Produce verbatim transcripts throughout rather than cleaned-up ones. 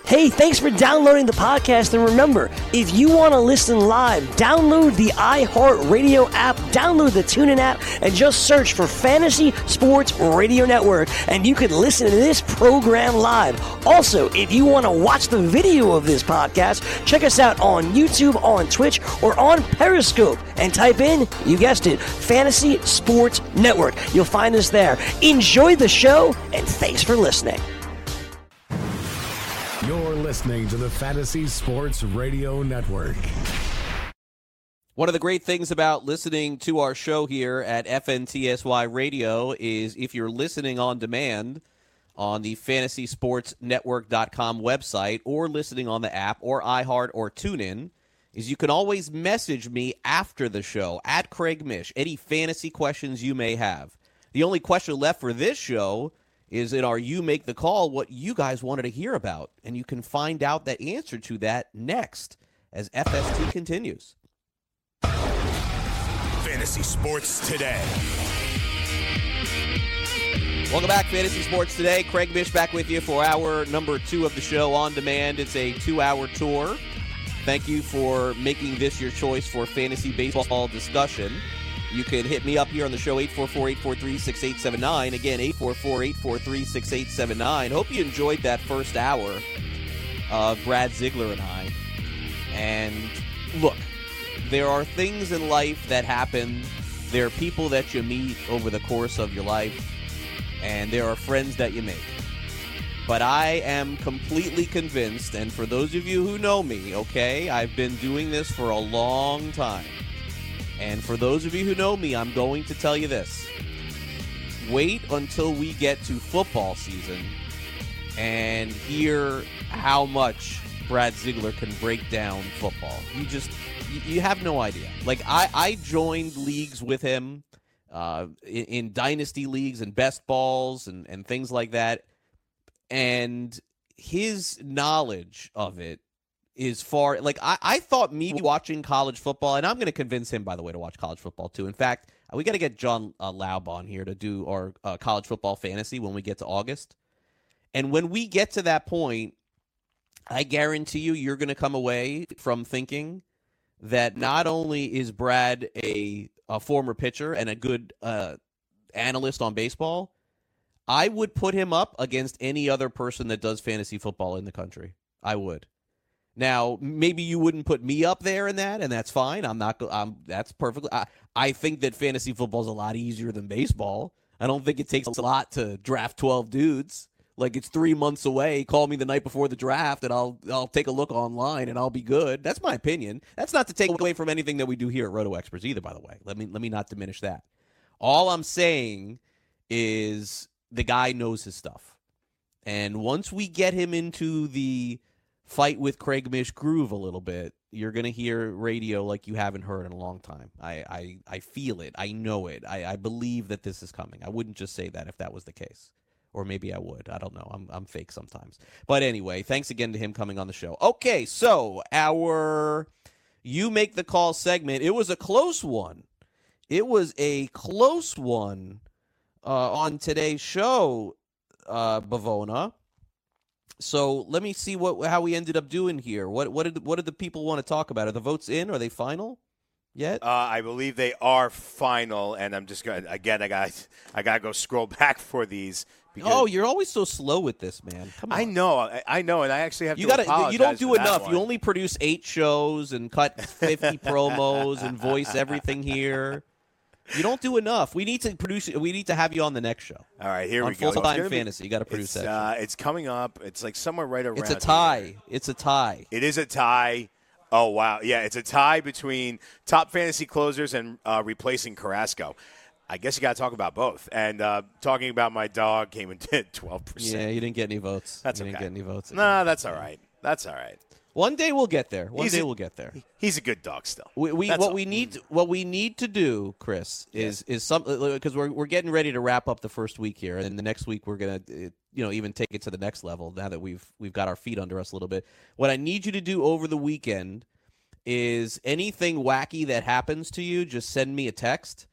Hey, thanks for downloading the podcast, and remember, if you want to listen live, download the iHeartRadio app, download the TuneIn app, and just search for Fantasy Sports Radio Network, and you can listen to this program live. Also, if you want to watch the video of this podcast, check us out on YouTube, on Twitch, or on Periscope, and type in, you guessed it, Fantasy Sports Network. You'll find us there. Enjoy the show, and thanks for listening. You're listening to the Fantasy Sports Radio Network. One of the great things about listening to our show here at F N T S Y Radio is if you're listening on demand on the fantasy sports network dot com website or listening on the app or iHeart or TuneIn, is you can always message me after the show at Craig Mish, any fantasy questions you may have. The only question left for this show is in our You Make the Call, what you guys wanted to hear about. And you can find out the answer to that next as F S T continues. Fantasy Sports Today. Welcome back, Fantasy Sports Today. Craig Mish back with you for hour number two of the show on demand. It's a two-hour tour. Thank you for making this your choice for fantasy baseball discussion. You can hit me up here on the show, eight four four, eight four three, six eight seven nine. Again, eight four four, eight four three, six eight seven nine. Hope you enjoyed that first hour of Brad Ziegler and I. And look, there are things in life that happen. There are people that you meet over the course of your life. And there are friends that you make. But I am completely convinced, and for those of you who know me, okay, I've been doing this for a long time. And for those of you who know me, I'm going to tell you this. Wait until we get to football season and hear how much Brad Ziegler can break down football. You just, you have no idea. Like, I, I joined leagues with him uh, in, in dynasty leagues and best balls and, and things like that. And his knowledge of it is far, like, I, I thought me watching college football, and I'm going to convince him, by the way, to watch college football, too. In fact, we got to get John uh, Laub on here to do our uh, college football fantasy when we get to August. And when we get to that point, I guarantee you, you're going to come away from thinking that not only is Brad a, a former pitcher and a good uh, analyst on baseball, I would put him up against any other person that does fantasy football in the country. I would. Now, maybe you wouldn't put me up there in that, and that's fine. I'm not. I'm. That's perfectly. I, I think that fantasy football is a lot easier than baseball. I don't think it takes a lot to draft twelve dudes. Like, it's three months away. Call me the night before the draft, and I'll I'll take a look online, and I'll be good. That's my opinion. That's not to take away from anything that we do here at Roto Experts either. By the way, let me let me not diminish that. All I'm saying is the guy knows his stuff, and once we get him into the fight with Craig Mish groove a little bit, you're going to hear radio like you haven't heard in a long time. I, I, I feel it. I know it. I, I believe that this is coming. I wouldn't just say that if that was the case. Or maybe I would. I don't know. I'm I'm fake sometimes. But anyway, thanks again to him coming on the show. Okay, so our You Make the Call segment, it was a close one. It was a close one uh, on today's show, uh, Bavona. So let me see what how we ended up doing here. What what did what did the people want to talk about? Are the votes in? Are they final yet? Uh, I believe they are final, and I'm just going to, again, I got I got to go scroll back for these. Oh, you're always so slow with this, man. Come on. I know, I, I know, and I actually have you to gotta, apologize You don't do for that enough. one. You only produce eight shows and cut fifty promos and voice everything here. You don't do enough. We need to produce. We need to have you on the next show. All right, here on we go. Full Time Fantasy, be, you got to produce it's, that. Uh, it's coming up. It's like somewhere right around. It's a tie. Here. It's a tie. It is a tie. Oh wow, yeah, it's a tie between top fantasy closers and uh, replacing Carrasco. I guess you got to talk about both. And uh, talking about my dog came in twelve percent. Yeah, you didn't get any votes. That's you okay. didn't get any votes. No, nah, that's all right. That's all right. One day we'll get there. One he's day a, we'll get there. He's a good dog still. We, we what all. we need what we need to do, Chris, is yeah. is some because we're we're getting ready to wrap up the first week here, and the next week we're gonna you know even take it to the next level. Now that we've we've got our feet under us a little bit, what I need you to do over the weekend is anything wacky that happens to you, just send me a text.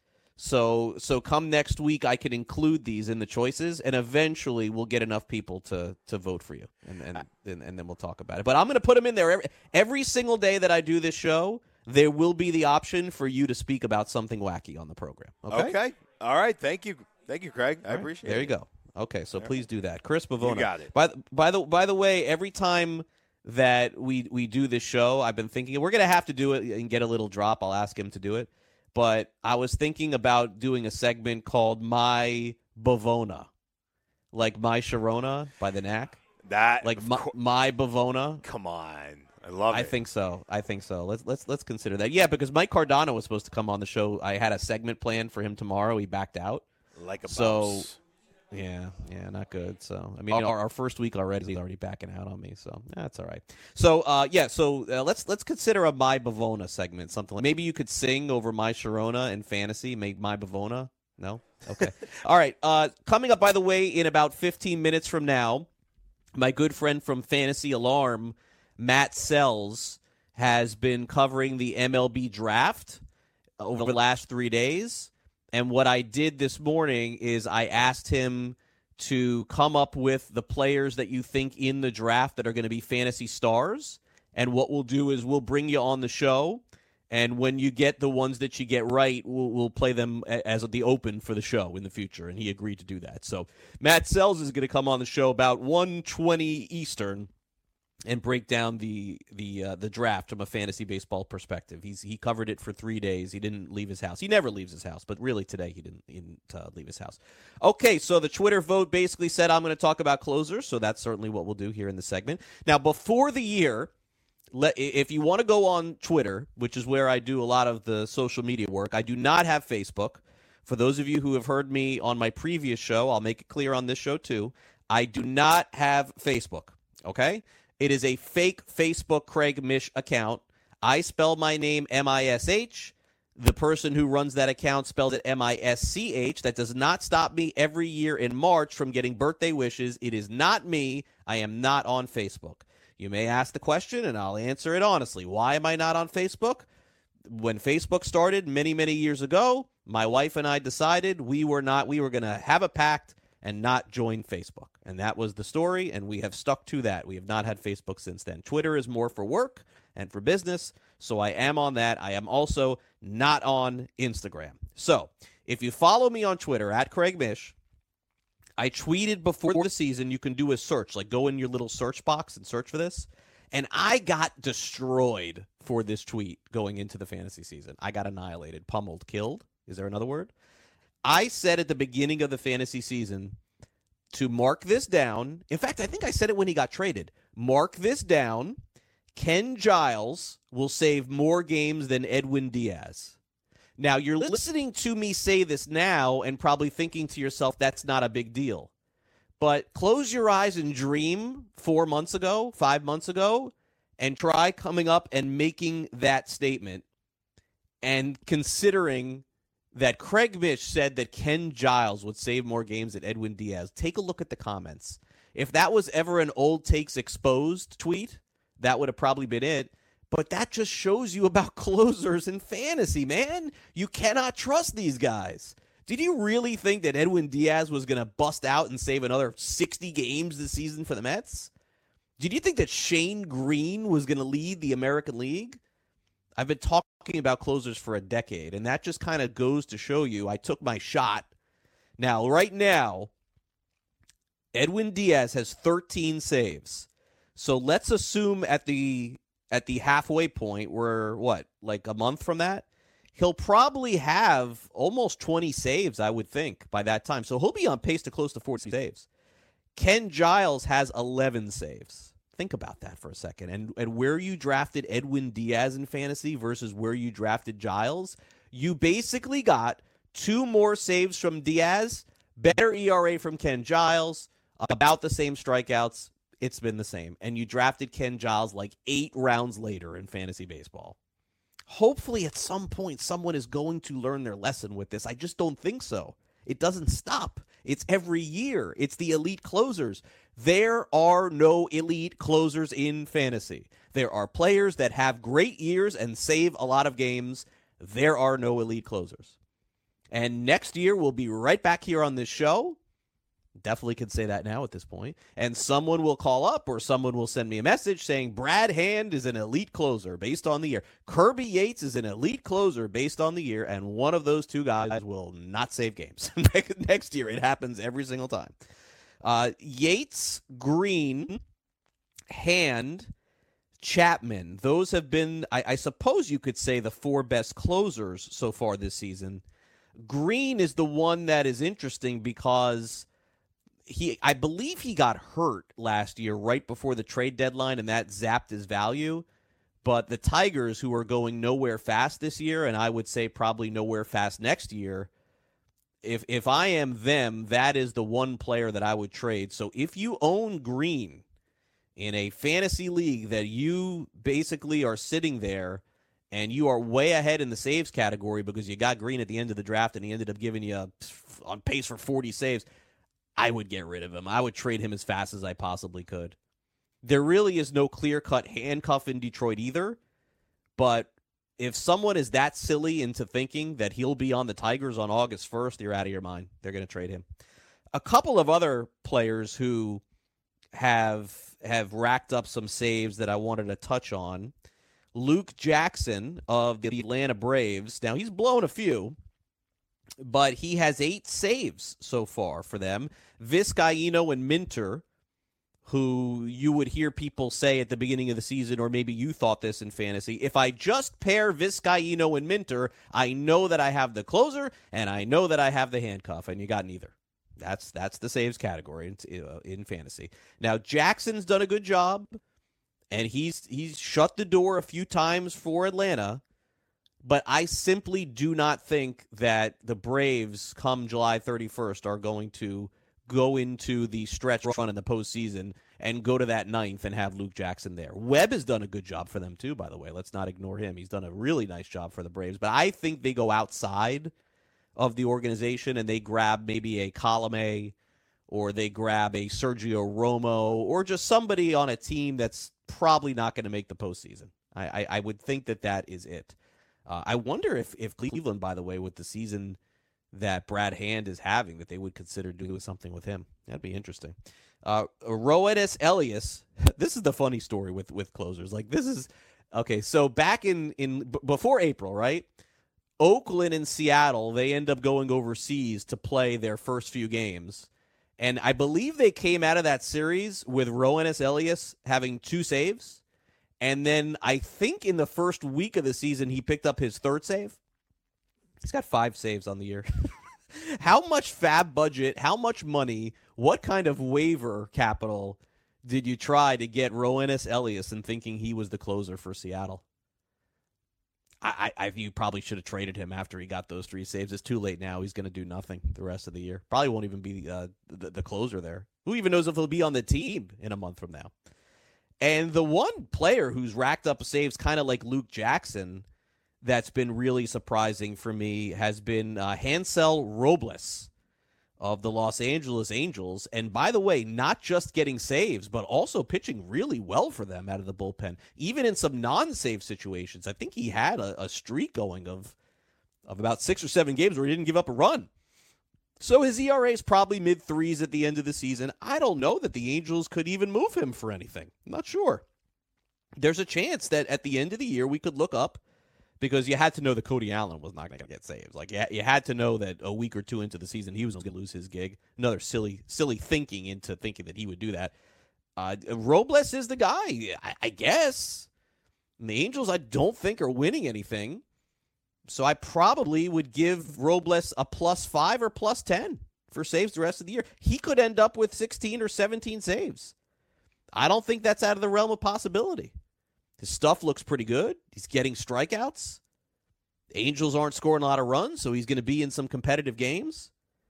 So so come next week, I can include these in the choices, and eventually we'll get enough people to to vote for you, and and, and, and then we'll talk about it. But I'm going to put them in there. Every, every single day that I do this show, there will be the option for you to speak about something wacky on the program. Okay? Okay. All right. Thank you. Thank you, Craig. I All right. appreciate there it. There you go. Okay, so please do that. Chris Bavona. You got it. By, by, the, by the way, every time that we, we do this show, I've been thinking, we're going to have to do it and get a little drop. I'll ask him to do it. But I was thinking about doing a segment called My Bavona, like My Sharona by the Knack. That like my, my Bavona. Come on, I love it. I think so. I think so. Let's let's let's consider that. Yeah, because Mike Cardano was supposed to come on the show. I had a segment planned for him tomorrow. He backed out. Like a so. boss. Yeah, yeah, not good. So, I mean, our, our first week already, he's already backing out on me. So, that's all right. So, uh, yeah, so uh, let's let's consider a My Bavona segment, something like maybe you could sing over My Sharona in fantasy, make My Bavona. No? Okay. All right. Uh, coming up, by the way, in about fifteen minutes from now, my good friend from Fantasy Alarm, Matt Sells, has been covering the M L B draft over the last three days. And what I did this morning is I asked him to come up with the players that you think in the draft that are going to be fantasy stars. And what we'll do is we'll bring you on the show. And when you get the ones that you get right, we'll, we'll play them as the open for the show in the future. And he agreed to do that. So Matt Sells is going to come on the show about one twenty Eastern and break down the the uh, the draft from a fantasy baseball perspective. He's he covered it for three days. He didn't leave his house. He never leaves his house, but really today he didn't, he didn't uh, leave his house. Okay, so the Twitter vote basically said I'm going to talk about closers, so that's certainly what we'll do here in the segment. Now, before the year, let, if you want to go on Twitter, which is where I do a lot of the social media work, I do not have Facebook. For those of you who have heard me on my previous show, I'll make it clear on this show too, I do not have Facebook, okay? It is a fake Facebook Craig Mish account. I spell my name M I S H. The person who runs that account spelled it M I S C H. That does not stop me every year in March from getting birthday wishes. It is not me. I am not on Facebook. You may ask the question, and I'll answer it honestly. Why am I not on Facebook? When Facebook started many, many years ago, my wife and I decided we were not. We were going to have a pact and not join Facebook. And that was the story, and we have stuck to that. We have not had Facebook since then. Twitter is more for work and for business, so I am on that. I am also not on Instagram. So if you follow me on Twitter, at Craig Mish, I tweeted before the season, you can do a search, like go in your little search box and search for this, and I got destroyed for this tweet going into the fantasy season. I got annihilated, pummeled, killed. Is there another word? I said at the beginning of the fantasy season to mark this down. In fact, I think I said it when he got traded. Mark this down. Ken Giles will save more games than Edwin Diaz. Now, you're listening to me say this now and probably thinking to yourself, that's not a big deal. But close your eyes and dream four months ago, five months ago, and try coming up and making that statement and considering that Craig Mish said that Ken Giles would save more games than Edwin Diaz. Take a look at the comments. If that was ever an Old Takes Exposed tweet, that would have probably been it. But that just shows you about closers in fantasy, man. You cannot trust these guys. Did you really think that Edwin Diaz was going to bust out and save another sixty games this season for the Mets? Did you think that Shane Green was going to lead the American League? I've been talking about closers for a decade, and that just kind of goes to show you I took my shot. Now, right now, Edwin Diaz has thirteen saves. So let's assume at the at the halfway point, we're, what, like a month from that? He'll probably have almost twenty saves, I would think, by that time. So he'll be on pace to close to forty saves. Ken Giles has eleven saves. Think about that for a second. And and where you drafted Edwin Diaz in fantasy versus where you drafted Giles, you basically got two more saves from Diaz, better E R A from Ken Giles, about the same strikeouts. It's been the same. And you drafted Ken Giles like eight rounds later in fantasy baseball. Hopefully at some point someone is going to learn their lesson with this. I just don't think so. It doesn't stop. It's every year. It's the elite closers. There are no elite closers in fantasy. There are players that have great years and save a lot of games. There are no elite closers. And next year, we'll be right back here on this show. Definitely can say that now at this point. And someone will call up or someone will send me a message saying Brad Hand is an elite closer based on the year. Kirby Yates is an elite closer based on the year. And one of those two guys will not save games next year. It happens every single time. Uh, Yates, Green, Hand, Chapman. Those have been, I, I suppose you could say, the four best closers so far this season. Green is the one that is interesting because he, I believe he got hurt last year right before the trade deadline, and that zapped his value. But the Tigers, who are going nowhere fast this year, and I would say probably nowhere fast next year, if if I am them, that is the one player that I would trade. So if you own Green in a fantasy league that you basically are sitting there and you are way ahead in the saves category because you got Green at the end of the draft and he ended up giving you a, on pace for forty saves, I would get rid of him. I would trade him as fast as I possibly could. There really is no clear-cut handcuff in Detroit either, but if someone is that silly into thinking that he'll be on the Tigers on August first, you're out of your mind. They're going to trade him. A couple of other players who have have racked up some saves that I wanted to touch on. Luke Jackson of the Atlanta Braves. Now, he's blown a few, but he has eight saves so far for them. Vizcaíno and Minter, who you would hear people say at the beginning of the season, or maybe you thought this in fantasy, if I just pair Vizcaíno and Minter, I know that I have the closer, and I know that I have the handcuff, and you got neither. That's that's the saves category in, uh, in fantasy. Now, Jackson's done a good job, and he's he's shut the door a few times for Atlanta, but I simply do not think that the Braves, come July thirty-first, are going to go into the stretch run in the postseason and go to that ninth and have Luke Jackson there. Webb has done a good job for them, too, by the way. Let's not ignore him. He's done a really nice job for the Braves, but I think they go outside of the organization and they grab maybe a Colome or they grab a Sergio Romo or just somebody on a team that's probably not going to make the postseason. I, I, I would think that that is it. Uh, I wonder if, if Cleveland, by the way, with the season that Brad Hand is having, that they would consider doing something with him. That'd be interesting. Uh, Roenis Elias, this is the funny story with, with closers. Like, this is, okay, so back in, in b- before April, right? Oakland and Seattle, they end up going overseas to play their first few games. And I believe they came out of that series with Roenis Elias having two saves. And then I think in the first week of the season, he picked up his third save. He's got five saves on the year. How much fab budget, how much money, what kind of waiver capital did you try to get Roenis Elias and thinking he was the closer for Seattle? I, I, I you probably should have traded him after he got those three saves. It's too late now. He's going to do nothing the rest of the year. Probably won't even be uh, the, the closer there. Who even knows if he'll be on the team in a month from now? And the one player who's racked up saves kind of like Luke Jackson that's been really surprising for me has been uh, Hansel Robles of the Los Angeles Angels. And by the way, not just getting saves, but also pitching really well for them out of the bullpen, even in some non-save situations. I think he had a, a streak going of, of about six or seven games where he didn't give up a run. So his E R A is probably mid-threes at the end of the season. I don't know that the Angels could even move him for anything. I'm not sure. There's a chance that at the end of the year we could look up, because you had to know that Cody Allen was not going to get saves. Like, you had to know that a week or two into the season he was going to lose his gig. Another silly silly thinking into thinking that he would do that. Uh, Robles is the guy, I, I guess. And the Angels, I don't think, are winning anything. So I probably would give Robles a plus five or plus ten for saves the rest of the year. He could end up with sixteen or seventeen saves. I don't think that's out of the realm of possibility. His stuff looks pretty good. He's getting strikeouts. The Angels aren't scoring a lot of runs, so he's going to be in some competitive games.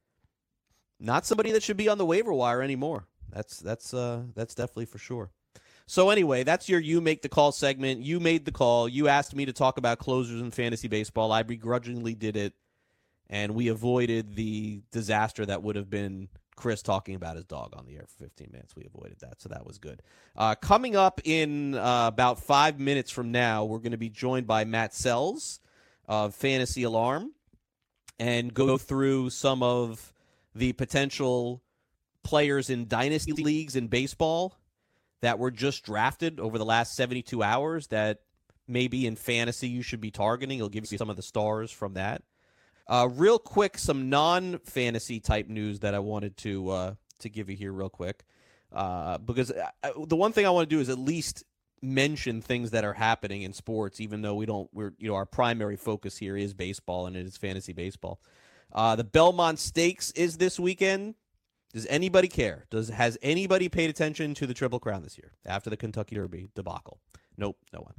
Not somebody that should be on the waiver wire anymore. That's that's uh, that's definitely for sure. So anyway, that's your You Make the Call segment. You made the call. You asked me to talk about closers in fantasy baseball. I begrudgingly did it, and we avoided the disaster that would have been Chris talking about his dog on the air for fifteen minutes. We avoided that, so that was good. Uh, coming up in uh, about five minutes from now, we're going to be joined by Matt Sells of Fantasy Alarm. and go through some of the potential players in dynasty leagues in baseball that were just drafted over the last seventy-two hours that maybe in fantasy you should be targeting. It'll give you some of the stars from that. Uh, real quick, some non-fantasy type news that I wanted to uh, to give you here real quick. Uh, because I, the one thing I want to do is at least mention things that are happening in sports, even though we don't, we're, you know, our primary focus here is baseball and it is fantasy baseball. Uh, the Belmont Stakes is this weekend. Does anybody care? Does has anybody paid attention to the Triple Crown this year after the Kentucky Derby debacle? Nope, no one.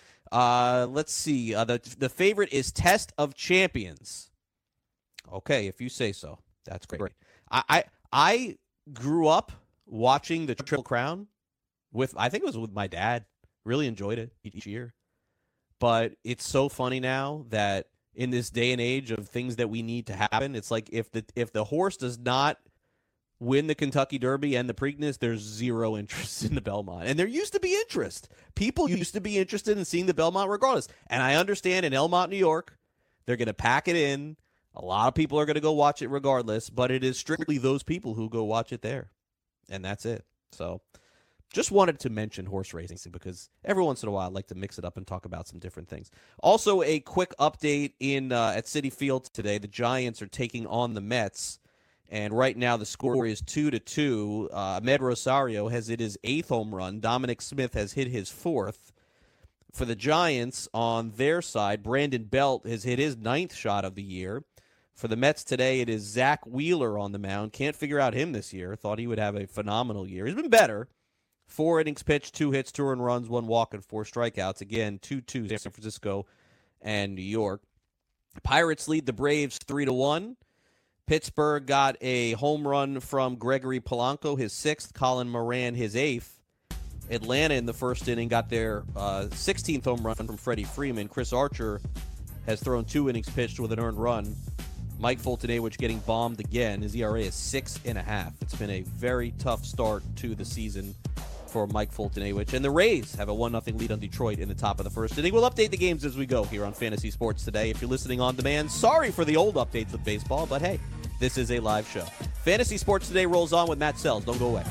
Uh, let's see. Uh, the the favorite is Test of Champions. Okay, if you say so, that's great. I I, I grew up watching the Triple Crown with, I think it was with my dad. Really enjoyed it each year. But it's so funny now that in this day and age of things that we need to happen, it's like if the if the horse does not win the Kentucky Derby and the Preakness, there's zero interest in the Belmont. And there used to be interest. People used to be interested in seeing the Belmont regardless. And I understand in Elmont, New York, they're going to pack it in. A lot of people are going to go watch it regardless, but it is strictly those people who go watch it there. And that's it. So just wanted to mention horse racing because every once in a while I like to mix it up and talk about some different things. Also, a quick update in uh, at Citi Field today. The Giants are taking on the Mets. And right now the score is two to two. Uh, Ahmed Rosario has hit his eighth home run. Dominic Smith has hit his fourth. For the Giants on their side, Brandon Belt has hit his ninth shot of the year. For the Mets today, it is Zach Wheeler on the mound. Can't figure out him this year. Thought he would have a phenomenal year. He's been better. Four innings pitched, two hits, two earned runs, one walk, and four strikeouts. Again, two two San Francisco and New York. Pirates lead the Braves three to one. Pittsburgh got a home run from Gregory Polanco, his sixth. Colin Moran, his eighth. Atlanta in the first inning got their uh, sixteenth home run from Freddie Freeman. Chris Archer has thrown two innings pitched with an earned run. Mike Foltynewicz getting bombed again. His E R A is six and a half. It's been a very tough start to the season for Mike Foltynewicz. And the Rays have a one nothing lead on Detroit in the top of the first inning. We'll update the games as we go here on Fantasy Sports Today. If you're listening on demand, sorry for the old updates of baseball, but hey, this is a live show. Fantasy Sports Today rolls on with Matt Sells. Don't go away.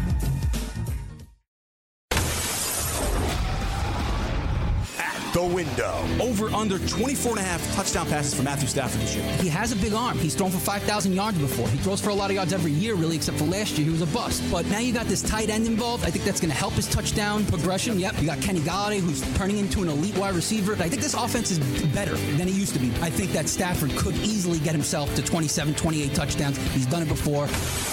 The window. Over under twenty-four and a half touchdown passes for Matthew Stafford this year. He has a big arm. He's thrown for five thousand yards before. He throws for a lot of yards every year, really, except for last year. He was a bust. But now you got this tight end involved. I think that's going to help his touchdown progression. Yep. You got Kenny Golladay, who's turning into an elite wide receiver. I think this offense is better than it used to be. I think that Stafford could easily get himself to twenty-seven, twenty-eight touchdowns. He's done it before.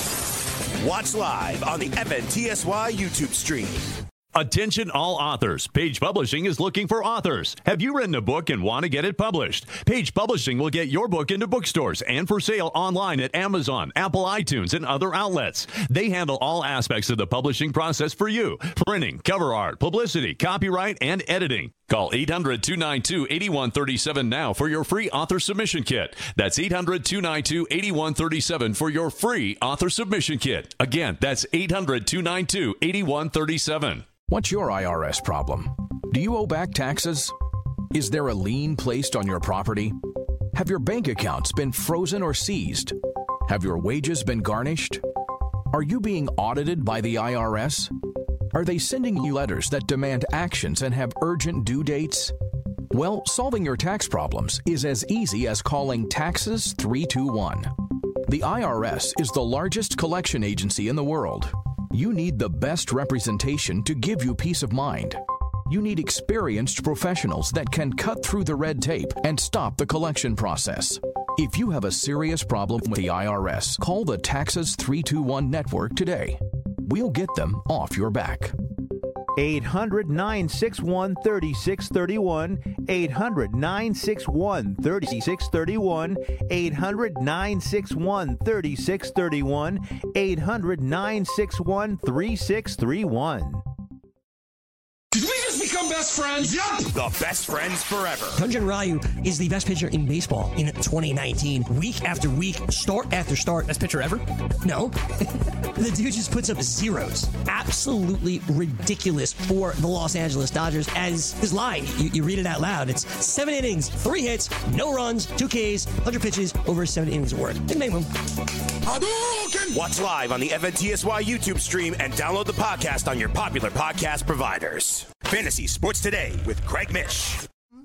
Watch live on the F N T S Y YouTube stream. Attention all authors. Page Publishing is looking for authors. Have you written a book and want to get it published? Page Publishing will get your book into bookstores and for sale online at Amazon, Apple iTunes, and other outlets. They handle all aspects of the publishing process for you. Printing, cover art, publicity, copyright, and editing. Call eight hundred, two nine two, eight one three seven now for your free author submission kit. That's eight hundred, two nine two, eight one three seven for your free author submission kit. Again, that's eight hundred, two nine two, eight one three seven. What's your I R S problem? Do you owe back taxes? Is there a lien placed on your property? Have your bank accounts been frozen or seized? Have your wages been garnished? Are you being audited by the I R S? Are they sending you letters that demand actions and have urgent due dates? Well, solving your tax problems is as easy as calling Taxes three two one. The I R S is the largest collection agency in the world. You need the best representation to give you peace of mind. You need experienced professionals that can cut through the red tape and stop the collection process. If you have a serious problem with the I R S, call the Taxes three two one network today. We'll get them off your back. eight hundred, nine six one, three six three one. eight hundred, nine six one, three six three one. eight hundred, nine six one, three six three one. eight hundred, nine six one, three six three one. Did we just become become best friends? Yup! The best friends forever. Hyun-Jin Ryu is the best pitcher in baseball in twenty nineteen. Week after week, start after start. Best pitcher ever? No. The dude just puts up zeros. Absolutely ridiculous for the Los Angeles Dodgers. As his line, you, you read it out loud. It's seven innings, three hits, no runs, two Ks, one hundred pitches, over seven innings of work. Didn't name him. Watch live on the F N T S Y YouTube stream and download the podcast on your popular podcast providers. Fantasy Sports Today with Craig Mish.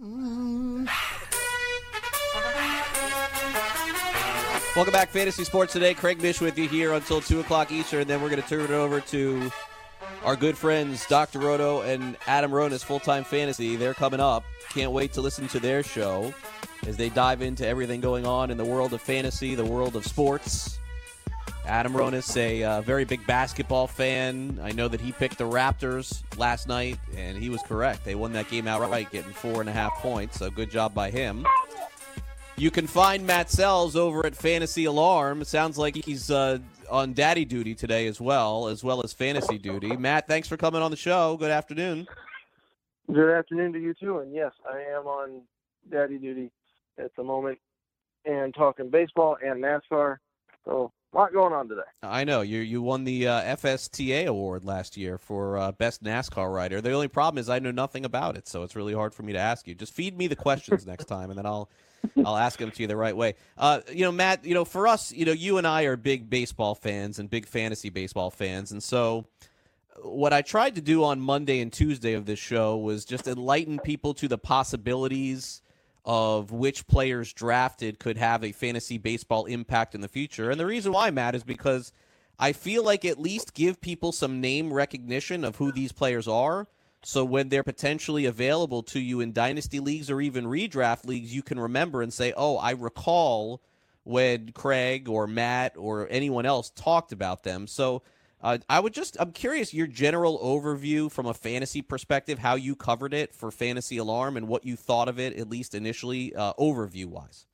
Welcome back, Fantasy Sports Today. Craig Mish with you here until two o'clock Eastern, and then we're going to turn it over to our good friends Doctor Roto and Adam Ronis, Full-Time Fantasy. They're coming up. Can't wait to listen to their show as they dive into everything going on in the world of fantasy, the world of sports. Adam Ronis, a uh, very big basketball fan. I know that he picked the Raptors last night, and he was correct. They won that game outright, getting four and a half points, so good job by him. You can find Matt Sells over at Fantasy Alarm. It sounds like he's uh, on daddy duty today as well, as well as fantasy duty. Matt, thanks for coming on the show. Good afternoon. Good afternoon to you, too. And, yes, I am on daddy duty at the moment and talking baseball and NASCAR. So a lot going on today. I know. You you won the uh, F S T A award last year for uh, Best NASCAR Rider. The only problem is I know nothing about it, so it's really hard for me to ask you. Just feed me the questions next time, and then I'll I'll ask them to you the right way. Uh, you know, Matt, you know, for us, you know, you and I are big baseball fans and big fantasy baseball fans, and so what I tried to do on Monday and Tuesday of this show was just enlighten people to the possibilities of which players drafted could have a fantasy baseball impact in the future. And the reason why, Matt, is because I feel like at least give people some name recognition of who these players are. So when they're potentially available to you in dynasty leagues or even redraft leagues, you can remember and say, oh, I recall when Craig or Matt or anyone else talked about them. So uh, I would just, I'm curious your general overview from a fantasy perspective, how you covered it for Fantasy Alarm and what you thought of it, at least initially, uh, overview-wise.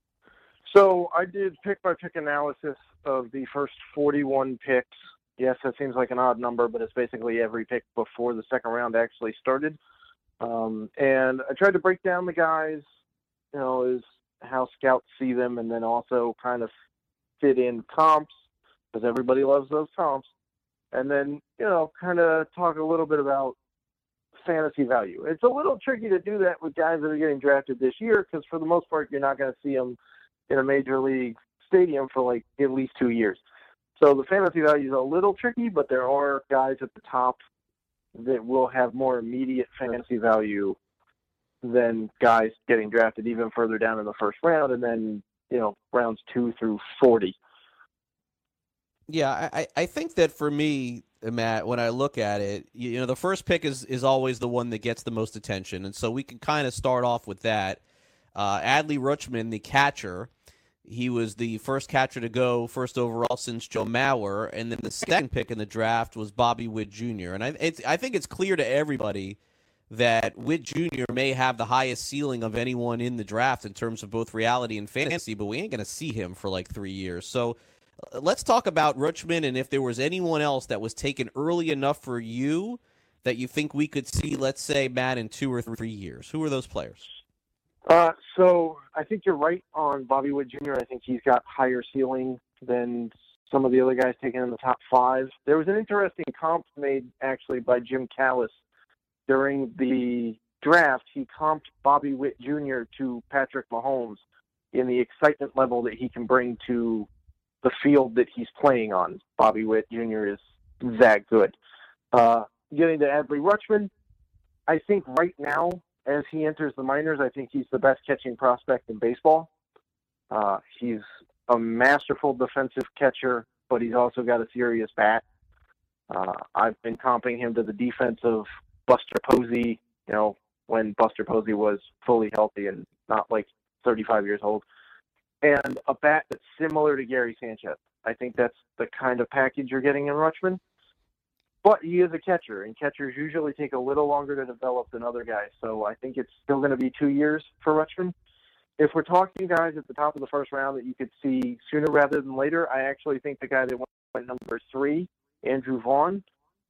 So I did pick-by-pick analysis of the first forty-one picks. Yes, that seems like an odd number, but it's basically every pick before the second round actually started. Um, and I tried to break down the guys, you know, as how scouts see them, and then also kind of fit in comps, because everybody loves those comps. And then, you know, kind of talk a little bit about fantasy value. It's a little tricky to do that with guys that are getting drafted this year, because for the most part, you're not going to see them in a major league stadium for like at least two years. So the fantasy value is a little tricky, but there are guys at the top that will have more immediate fantasy value than guys getting drafted even further down in the first round, and then, you know, rounds two through forty. Yeah, I, I think that for me, Matt, when I look at it, you know, the first pick is, is always the one that gets the most attention, and so we can kind of start off with that. Uh, Adley Rutschman, the catcher, he was the first catcher to go first overall since Joe Mauer, and then the second pick in the draft was Bobby Witt Junior And I, it's, I think it's clear to everybody that Witt Junior may have the highest ceiling of anyone in the draft in terms of both reality and fantasy, but we ain't going to see him for like three years. So uh, let's talk about Rutschman, and if there was anyone else that was taken early enough for you that you think we could see, let's say, Matt, in two or three years. Who are those players? Uh, so I think you're right on Bobby Witt Junior I think he's got higher ceiling than some of the other guys taken in the top five. There was an interesting comp made, actually, by Jim Callis during the draft. He comped Bobby Witt Junior to Patrick Mahomes in the excitement level that he can bring to the field that he's playing on. Bobby Witt Junior is that good. Uh, getting to Adley Rutschman, I think right now, as he enters the minors, I think he's the best catching prospect in baseball. Uh, he's a masterful defensive catcher, but he's also got a serious bat. Uh, I've been comping him to the defense of Buster Posey, you know, when Buster Posey was fully healthy and not like thirty-five years old. And a bat that's similar to Gary Sanchez. I think that's the kind of package you're getting in Rutschman. But he is a catcher, and catchers usually take a little longer to develop than other guys. So I think it's still going to be two years for Rutschman. If we're talking guys at the top of the first round that you could see sooner rather than later, I actually think the guy that went number three, Andrew Vaughn,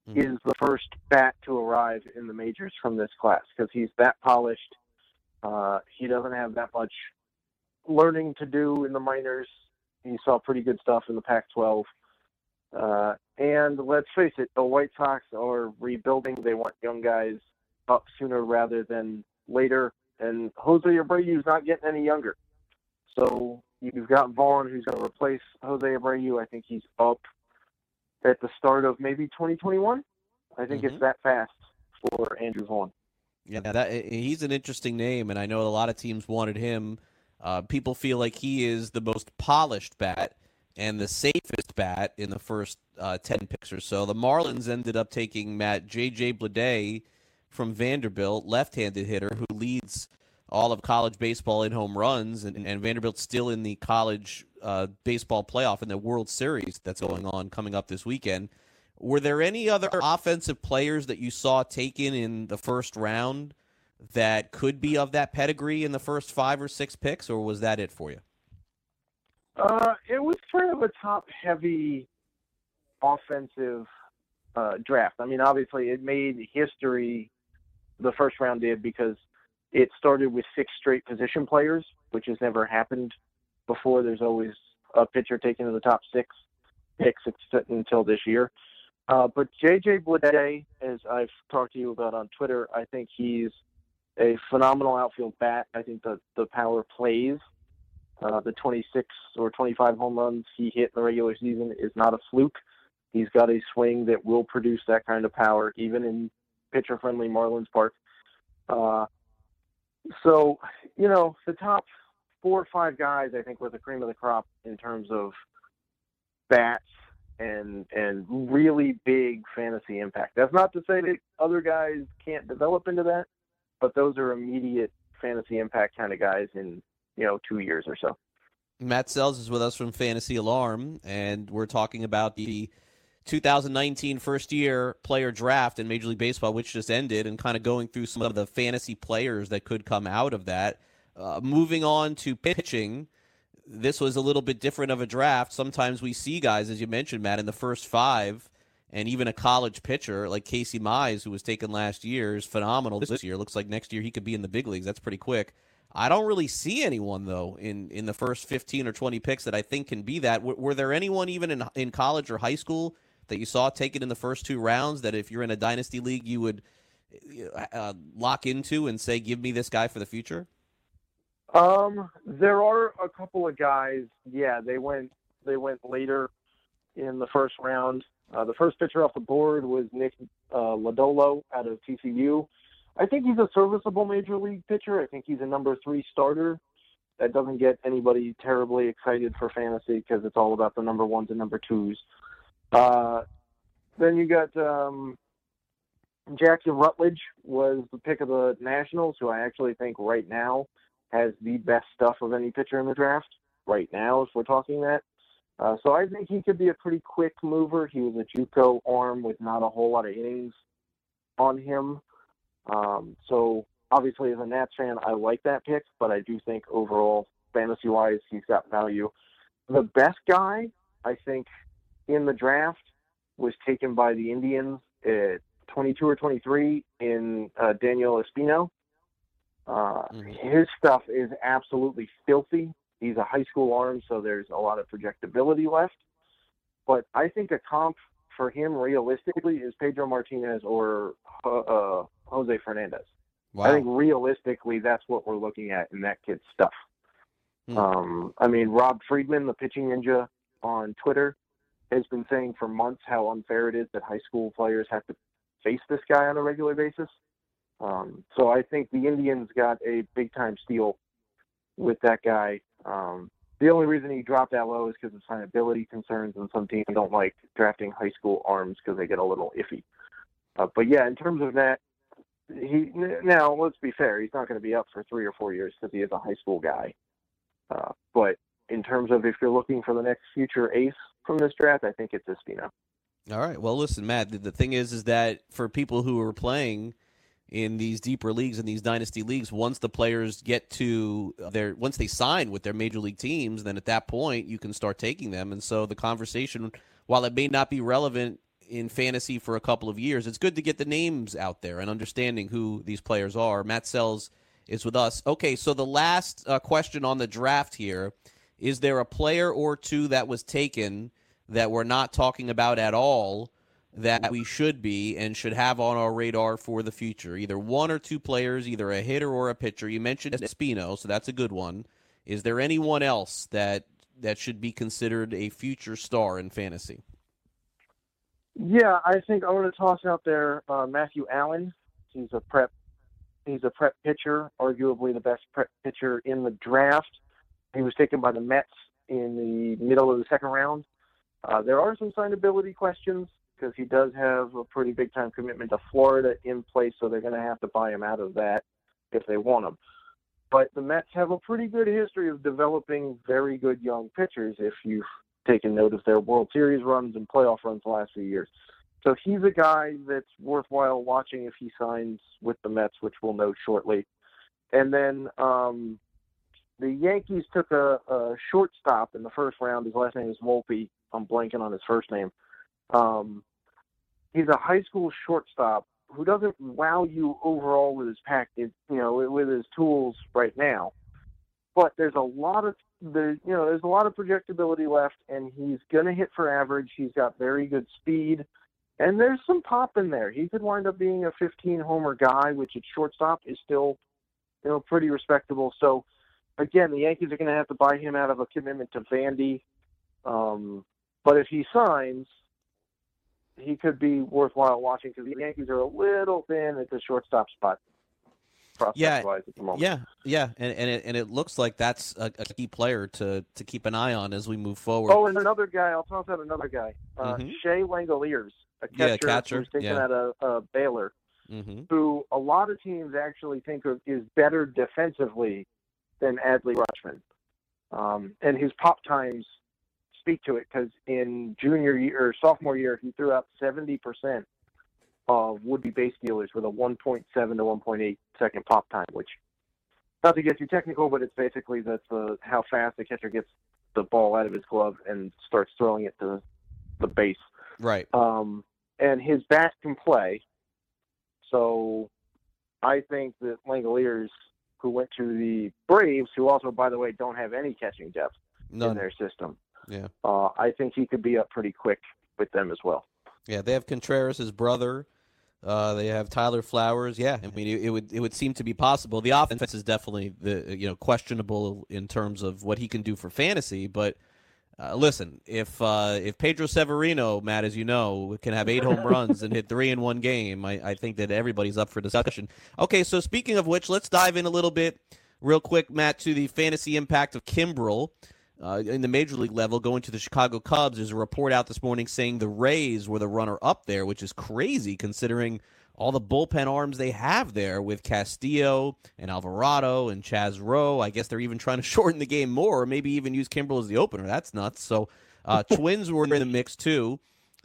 mm-hmm. is the first bat to arrive in the majors from this class because he's that polished. Uh, he doesn't have that much learning to do in the minors. He saw pretty good stuff in the Pac twelve. Uh, and let's face it, the White Sox are rebuilding. They want young guys up sooner rather than later. And Jose Abreu's not getting any younger. So you've got Vaughn, who's going to replace Jose Abreu. I think he's up at the start of maybe twenty twenty-one. I think mm-hmm. it's that fast for Andrew Vaughn. Yeah, that, he's an interesting name, and I know a lot of teams wanted him. Uh, people feel like he is the most polished bat and the safest bat in the first uh, ten picks or so. The Marlins ended up taking Matt J J Bleday from Vanderbilt, left-handed hitter who leads all of college baseball in home runs, and, and Vanderbilt's still in the college uh, baseball playoff in the World Series that's going on coming up this weekend. Were there any other offensive players that you saw taken in the first round that could be of that pedigree in the first five or six picks, or was that it for you? Uh, it was kind of a top-heavy offensive uh, draft. I mean, obviously, it made history, the first round did, because it started with six straight position players, which has never happened before. There's always a pitcher taken in the top six picks until this year. Uh, but J J Bleday, as I've talked to you about on Twitter, I think he's a phenomenal outfield bat. I think the, the power plays. Uh, the twenty-six or twenty-five home runs he hit in the regular season is not a fluke. He's got a swing that will produce that kind of power, even in pitcher-friendly Marlins Park. Uh, so, you know, the top four or five guys, I think, were the cream of the crop in terms of bats and and really big fantasy impact. That's not to say that other guys can't develop into that, but those are immediate fantasy impact kind of guys in, you know, two years or so. Matt Sells is with us from Fantasy Alarm, and we're talking about the two thousand nineteen first-year player draft in Major League Baseball, which just ended, and kind of going through some of the fantasy players that could come out of that. Uh, moving on to pitching, this was a little bit different of a draft. Sometimes we see guys, as you mentioned, Matt, in the first five, and even a college pitcher like Casey Mize, who was taken last year, is phenomenal this year. Looks like next year he could be in the big leagues. That's pretty quick. I don't really see anyone, though, in, in the first fifteen or twenty picks that I think can be that. W- were there anyone even in in college or high school that you saw taken in the first two rounds that if you're in a dynasty league you would uh, lock into and say, give me this guy for the future? Um, there are a couple of guys. Yeah, they went they went later in the first round. Uh, the first pitcher off the board was Nick uh, Lodolo out of T C U. I think he's a serviceable major league pitcher. I think he's a number three starter. That doesn't get anybody terribly excited for fantasy because it's all about the number ones and number twos. Uh, then you got um, Jackson Rutledge was the pick of the Nationals, who I actually think right now has the best stuff of any pitcher in the draft right now, if we're talking that. Uh, so I think he could be a pretty quick mover. He was a JUCO arm with not a whole lot of innings on him. Um, so obviously as a Nats fan, I like that pick, but I do think overall, fantasy-wise, he's got value. The best guy, I think, in the draft was taken by the Indians at twenty-two or twenty-three in uh, Daniel Espino. Uh, mm-hmm. His stuff is absolutely filthy. He's a high school arm, so there's a lot of projectability left. But I think a comp for him realistically is Pedro Martinez or uh, uh, Jose Fernandez. Wow. I think realistically that's what we're looking at in that kid's stuff. Hmm. Um, I mean, Rob Friedman, the pitching ninja on Twitter, has been saying for months how unfair it is that high school players have to face this guy on a regular basis. Um, so I think the Indians got a big-time steal with that guy. Um, the only reason he dropped that low is because of signability concerns, and some teams don't like drafting high school arms because they get a little iffy. Uh, but, yeah, in terms of that, he now, let's be fair, he's not going to be up for three or four years because he is a high school guy. Uh, but in terms of if you're looking for the next future ace from this draft, I think it's Espino. All right. Well, listen, Matt, the, the thing is is that for people who are playing in these deeper leagues and these dynasty leagues, once the players get to their, once they sign with their major league teams, then at that point you can start taking them. And so the conversation, while it may not be relevant in fantasy for a couple of years, it's good to get the names out there and understanding who these players are. Matt Sells is with us. Okay, so the last uh, question on the draft here, is there a player or two that was taken that we're not talking about at all that we should be and should have on our radar for the future? Either one or two players, either a hitter or a pitcher. You mentioned Espino, so that's a good one. Is there anyone else that that should be considered a future star in fantasy? Yeah, I think I want to toss out there uh, Matthew Allen. He's a prep. He's a prep pitcher, arguably the best prep pitcher in the draft. He was taken by the Mets in the middle of the second round. Uh, there are some signability questions because he does have a pretty big-time commitment to Florida in place, so they're going to have to buy him out of that if they want him. But the Mets have a pretty good history of developing very good young pitchers, if you've taken note of their World Series runs and playoff runs the last few years. So he's a guy that's worthwhile watching if he signs with the Mets, which we'll know shortly. And then um, the Yankees took a, a shortstop in the first round. His last name is Volpe. I'm blanking on his first name. Um, he's a high school shortstop who doesn't wow you overall with his package, you know, with his tools right now. But there's a lot of the, you know, there's a lot of projectability left, and he's going to hit for average. He's got very good speed, and there's some pop in there. He could wind up being a fifteen homer guy, which at shortstop is still, you know, pretty respectable. So, again, the Yankees are going to have to buy him out of a commitment to Vandy. Um, but if he signs, he could be worthwhile watching because the Yankees are a little thin at the shortstop spot. Yeah, at the moment. yeah, yeah, and and it, and it looks like that's a, a key player to, to keep an eye on as we move forward. Oh, and another guy, I'll toss out another guy, uh, mm-hmm. Shea Langoliers, a catcher, yeah, catcher who's taken yeah. out of uh, Baylor, mm-hmm. who a lot of teams actually think of is better defensively than Adley Rutschman. Um, and his pop times speak to it because in junior year or sophomore year, he threw out seventy percent of would-be base dealers with a one point seven to one point eight second pop time, which, not to get too technical, but it's basically that's uh, how fast the catcher gets the ball out of his glove and starts throwing it to the base. Right. Um, and his bat can play. So I think that Langoliers, who went to the Braves, who also, by the way, don't have any catching depth None. in their system, yeah, uh, I think he could be up pretty quick with them as well. Yeah, they have Contreras, his brother. Uh, they have Tyler Flowers. Yeah, I mean, it, it would it would seem to be possible. The offense is definitely the you know questionable in terms of what he can do for fantasy. But uh, listen, if uh, if Pedro Severino, Matt, as you know, can have eight home runs and hit three in one game, I, I think that everybody's up for discussion. Okay, so speaking of which, let's dive in a little bit, real quick, Matt, to the fantasy impact of Kimbrel. Uh, in the major league level, going to the Chicago Cubs, there's a report out this morning saying the Rays were the runner-up there, which is crazy considering all the bullpen arms they have there with Castillo and Alvarado and Chaz Rowe. I guess they're even trying to shorten the game more, or maybe even use Kimbrel as the opener. That's nuts. So uh, Twins were in the mix too.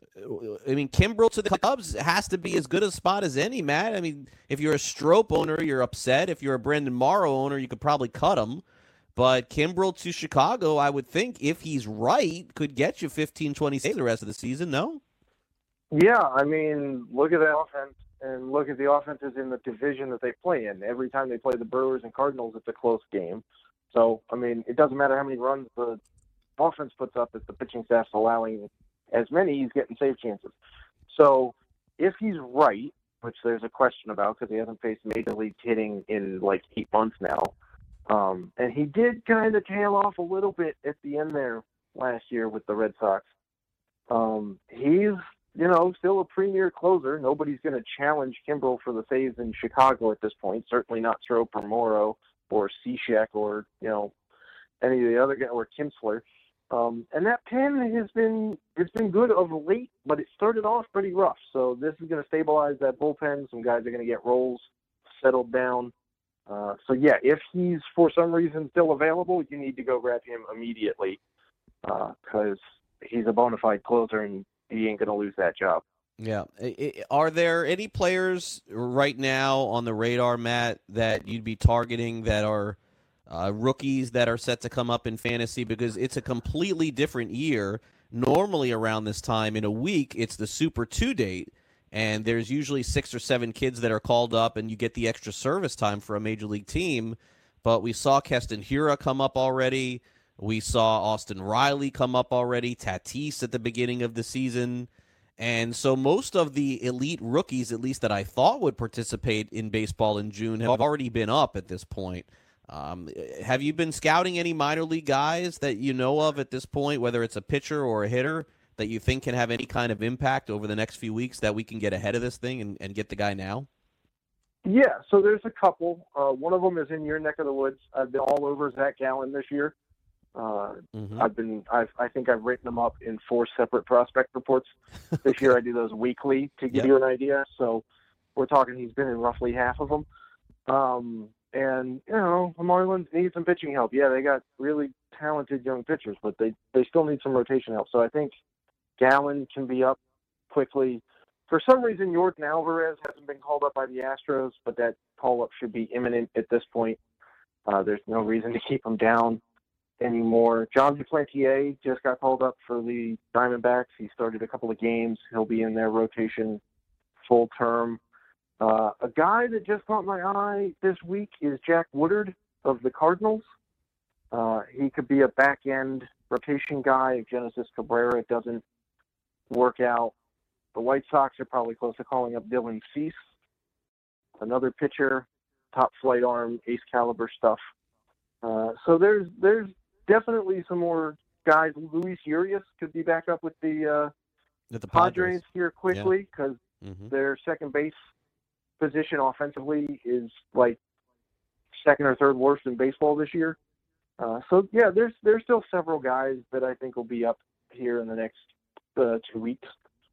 I mean, Kimbrel to the Cubs has to be as good a spot as any, Matt. I mean, if you're a Strope owner, you're upset. If you're a Brandon Morrow owner, you could probably cut him. But Kimbrel to Chicago, I would think, if he's right, could get you fifteen, twenty saves the rest of the season, no? Yeah, I mean, look at that offense, and look at the offenses in the division that they play in. Every time they play the Brewers and Cardinals, it's a close game. So, I mean, it doesn't matter how many runs the offense puts up if the pitching staff's allowing as many, he's getting save chances. So, if he's right, which there's a question about because he hasn't faced major league hitting in like eight months now, Um, and he did kind of tail off a little bit at the end there last year with the Red Sox. Um, he's, you know, still a premier closer. Nobody's going to challenge Kimbrel for the saves in Chicago at this point. Certainly not Strope or Morrow or Cishek or, you know, any of the other guys, or Kinsler. Um, and that pen has been, it's been good of late, but it started off pretty rough. So this is going to stabilize that bullpen. Some guys are going to get roles settled down. Uh, so, yeah, if he's for some reason still available, you need to go grab him immediately because uh, he's a bona fide closer and he ain't going to lose that job. Yeah. Are there any players right now on the radar, Matt, that you'd be targeting that are uh, rookies that are set to come up in fantasy? Because it's a completely different year Normally around this time in a week, it's the Super two date, and there's usually six or seven kids that are called up, and you get the extra service time for a major league team. But we saw Keston Hiura come up already. We saw Austin Riley come up already, Tatis at the beginning of the season. And so most of the elite rookies, at least that I thought would participate in baseball in June, have already been up at this point. Um, have you been scouting any minor league guys that you know of at this point, whether it's a pitcher or a hitter, that you think can have any kind of impact over the next few weeks that we can get ahead of this thing and, and get the guy now? Yeah, so there's a couple. Uh, one of them is in your neck of the woods. I've been all over Zach Gallen this year. Uh, mm-hmm. I've been, I've, I think I've written them up in four separate prospect reports. This year I do those weekly to give yep. you an idea. So we're talking he's been in roughly half of them. Um, and, you know, the Marlins need some pitching help. Yeah, they got really talented young pitchers, but they, they still need some rotation help. So I think Gallen can be up quickly. For some reason, Yordan Alvarez hasn't been called up by the Astros, but that call-up should be imminent at this point. Uh, there's no reason to keep him down anymore. John Duplantier just got called up for the Diamondbacks. He started a couple of games. He'll be in their rotation full term. Uh, a guy that just caught my eye this week is Jack Woodard of the Cardinals. Uh, he could be a back-end rotation guy if Genesis Cabrera doesn't work out. The White Sox are probably close to calling up Dylan Cease, another pitcher, top flight arm, ace caliber stuff. Uh, so there's there's definitely some more guys. Luis Urias could be back up with the, uh, with the Padres. Padres here quickly because yeah. mm-hmm. their second base position offensively is like second or third worst in baseball this year. Uh, so yeah, there's there's still several guys that I think will be up here in the next uh, two weeks.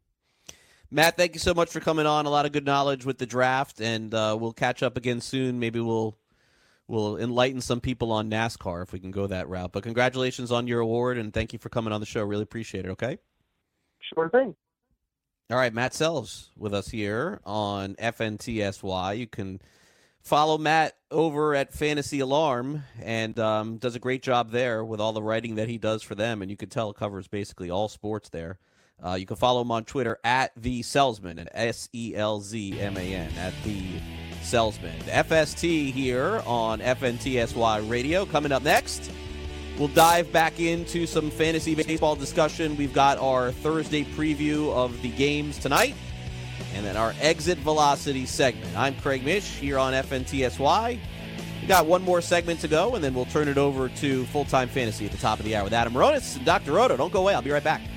Matt, thank you so much for coming on. A lot of good knowledge with the draft, and uh, we'll catch up again soon. Maybe we'll we'll enlighten some people on NASCAR if we can go that route. But congratulations on your award, and thank you for coming on the show. Really appreciate it, okay? Sure thing. All right, Matt Sells with us here on F N T S Y. You can follow Matt over at Fantasy Alarm, and um, does a great job there with all the writing that he does for them, and you can tell it covers basically all sports there. Uh, you can follow him on Twitter at The Selzman, at S E L Z M A N, at The Selzman. F S T here on F N T S Y Radio. Coming up next, we'll dive back into some fantasy baseball discussion. We've got our Thursday preview of the games tonight, and then our exit velocity segment. I'm Craig Mish here on F N T S Y. We got one more segment to go, and then we'll turn it over to Full-Time Fantasy at the top of the hour with Adam Ronis and Doctor Roto. Don't go away. I'll be right back.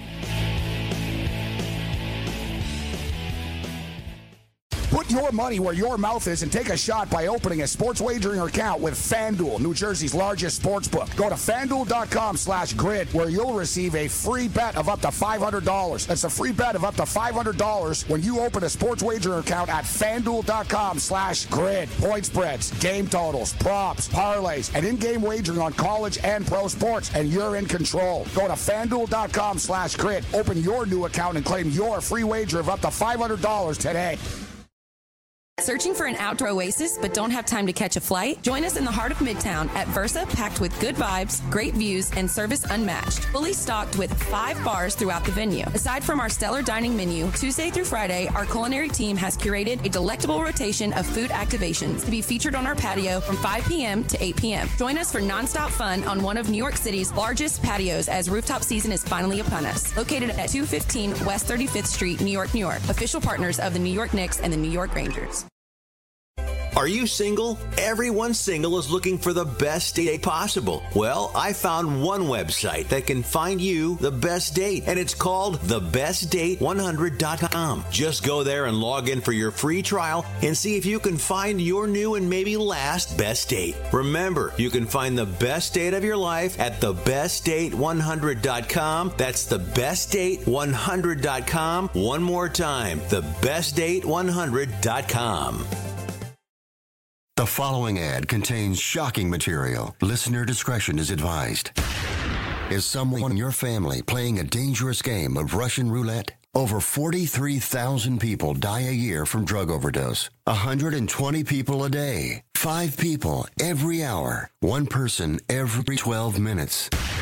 Put your money where your mouth is and take a shot by opening a sports wagering account with FanDuel, New Jersey's largest sports book. Go to FanDuel.com slash grid where you'll receive a free bet of up to five hundred dollars. That's a free bet of up to five hundred dollars when you open a sports wagering account at FanDuel.com slash grid. Point spreads, game totals, props, parlays, and in-game wagering on college and pro sports, and you're in control. Go to FanDuel.com slash grid. Open your new account and claim your free wager of up to five hundred dollars today. Searching for an outdoor oasis but don't have time to catch a flight? Join us in the heart of Midtown at Versa, packed with good vibes, great views, and service unmatched. Fully stocked with five bars throughout the venue. Aside from our stellar dining menu, Tuesday through Friday, our culinary team has curated a delectable rotation of food activations to be featured on our patio from five p.m. to eight p.m. Join us for nonstop fun on one of New York City's largest patios as rooftop season is finally upon us. Located at two fifteen West thirty-fifth Street, New York, New York. Official partners of the New York Knicks and the New York Rangers. Are you single? Everyone single is looking for the best date possible. Well, I found one website that can find you the best date, and it's called the best date one hundred dot com. Just go there and log in for your free trial and see if you can find your new and maybe last best date. Remember, you can find the best date of your life at the best date one hundred dot com. That's the best date one hundred dot com. One more time, the best date one hundred dot com. The following ad contains shocking material. Listener discretion is advised. Is someone in your family playing a dangerous game of Russian roulette? Over forty-three thousand people die a year from drug overdose. one hundred twenty people a day. Five people every hour. One person every twelve minutes.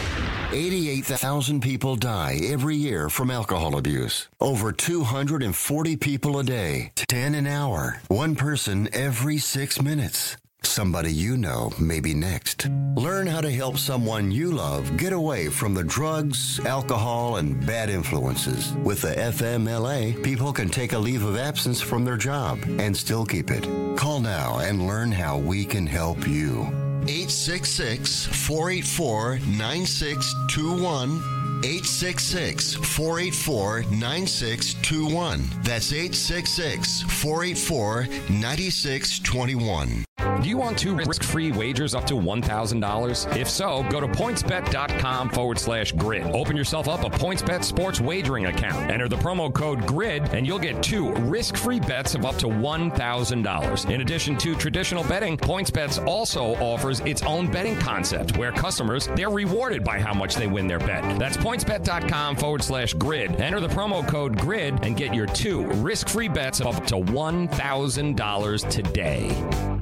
eighty-eight thousand people die every year from alcohol abuse. Over two hundred forty people a day, ten an hour, one person every six minutes. Somebody you know may be next. Learn how to help someone you love get away from the drugs, alcohol, and bad influences. With the F M L A, people can take a leave of absence from their job and still keep it. Call now and learn how we can help you. eight six six, four eight four, nine six two one. eight six six, four eight four, nine six two one. That's eight six six, four eight four, nine six two one. Do you want two risk-free wagers up to one thousand dollars? If so, go to PointsBet.com forward slash grid. Open yourself up a PointsBet sports wagering account. Enter the promo code GRID, and you'll get two risk-free bets of up to one thousand dollars. In addition to traditional betting, PointsBet also offers its own betting concept, where customers, they're rewarded by how much they win their bet. That's PointsBet.com forward slash grid. Enter the promo code GRID and get your two risk-free bets of up to one thousand dollars today.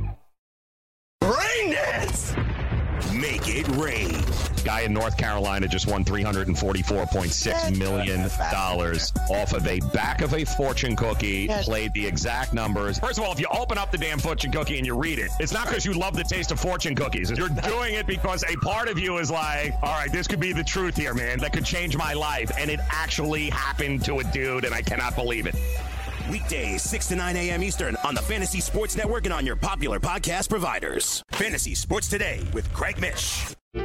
Rain dance! Make it rain. Guy in North Carolina just won three hundred forty-four point six million dollars off of a back of a fortune cookie, played the exact numbers. First of all, if you open up the damn fortune cookie and you read it, it's not because you love the taste of fortune cookies. You're doing it because a part of you is like, all right, this could be the truth here, man. That could change my life. And it actually happened to a dude, and I cannot believe it. Weekdays, six to nine a.m. Eastern on the Fantasy Sports Network and on your popular podcast providers. Fantasy Sports Today with Craig Mish. All